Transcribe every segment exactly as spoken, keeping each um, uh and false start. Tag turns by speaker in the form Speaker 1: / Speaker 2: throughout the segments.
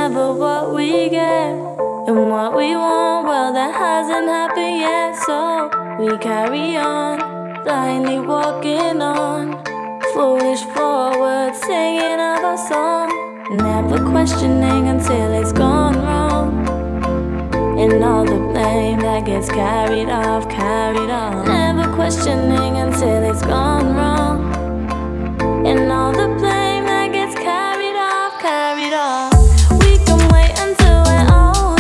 Speaker 1: never what we get. And what we want, well, that hasn't happened yet. So we carry on, blindly walking on, foolish forward, singing of our song, never questioning until it's gone wrong. And all the blame that gets carried off, carried on, never questioning until it's gone wrong. And all the blame that gets carried off, carried off. We can wait until we're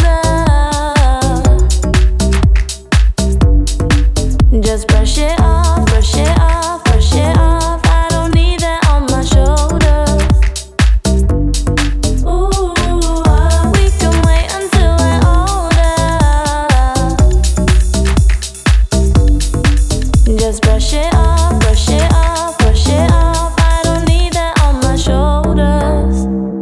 Speaker 1: older. Just brush it off, brush it off, brush it off. I don't need that on my shoulders. Ooh, we can wait until we're older. Just brush it off, brush it off, brush it off. I don't need that on my shoulders.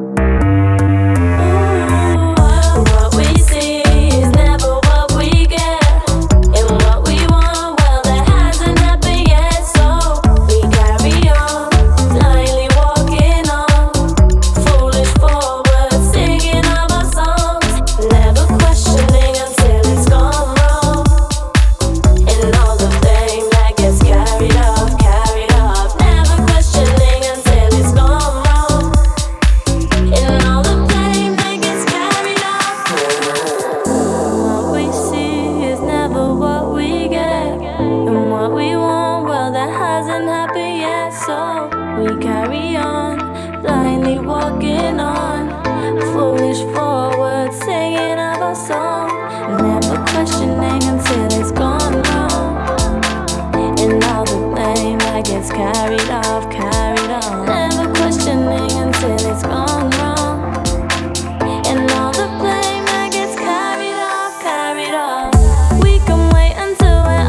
Speaker 1: Ooh, what we see is never what we get. And what we want, well, that hasn't happened yet. So we carry on, blindly walking on, foolish forward, singing of our songs, never questioning until it's gone wrong. And all the blame that gets carried off, carried off, never questioning until it's gone wrong. And all the blame that gets carried off. What we see is never what we get. And what we want, well, that hasn't happened yet. So we carry on, blindly walking on, foolish forward, singing of our song, never questioning until it's gone wrong. And all the blame that gets carried off, carried on, never questioning until it's gone wrong. And all the blame that gets carried off, carried off. We can wait until we're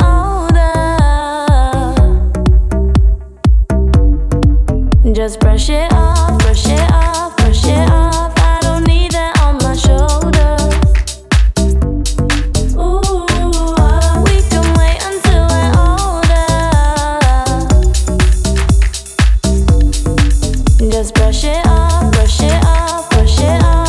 Speaker 1: older. Just brush it off, brush it off, brush it off. I don't need that on my shoulders. Ooh, we can wait until we're older. Just brush it off, brush it off, brush it off.